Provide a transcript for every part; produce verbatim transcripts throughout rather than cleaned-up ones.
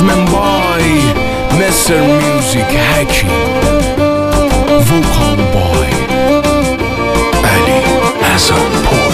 Jasmine boy Mister Music Hakim Vocal boy Ali Hazarpur.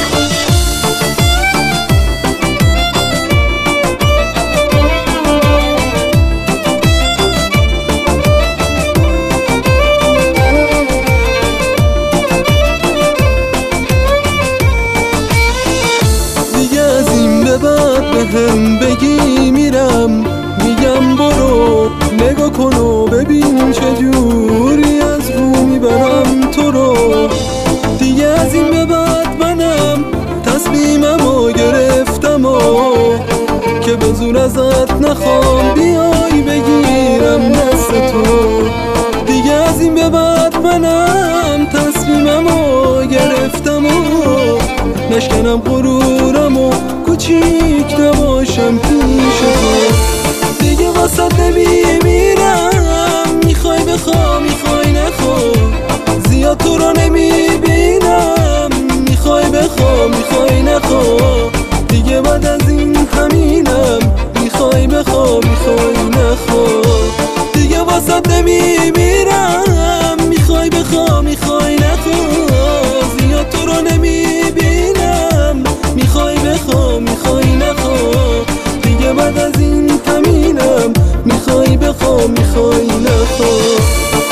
هم بگی میرم میگم برو نگاه کن و ببین چجوری از رو میبرم تو رو. دیگه از این به بعد منم تصمیممو گرفتم و که به زور ازت نخوام بیای بگیرم دست تو. دیگه از این به بعد منم تصمیممو گرفتم و نشکنم غرورم و کوچیک نباشم پیش تو. دیگه واسه نمیمیرم میخوای بخوا میخوای نخوا زیاد تو رو نمیبینم میخوای بخوا میخوای نخوا. دیگه بعد از این همینم میخوای بخوا میخوای نخوا. دیگه واسه نمیمیرم میخوای بخوا میخوای نخوا زیاد تو رو نمیبینم میخوای بخوا میخوای نخوا. دیگه بعد از این همینم میخوای بخوا میخوای نخوا.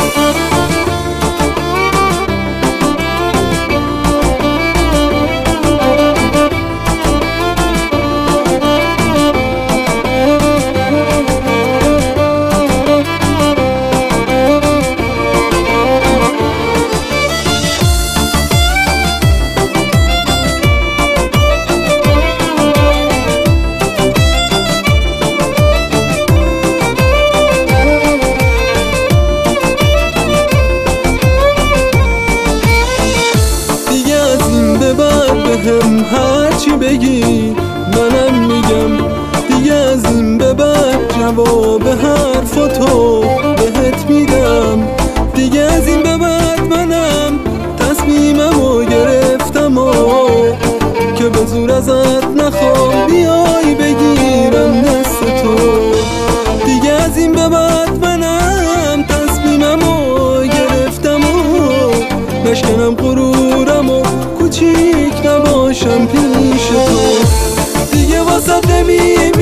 هم هرچی بگی منم میگم. دیگه از این به بعد جواب حرفاتو بهت میدم. دیگه از این به بعد منم تصمیممو گرفتم و که به زور ازت نخوام بیای بگیرم دست تو. دیگه از این به بعد منم تصمیممو گرفتم و نشکنم غرورم و کوچیک نباشم پیش تو. دیگه واسه نمیمیرم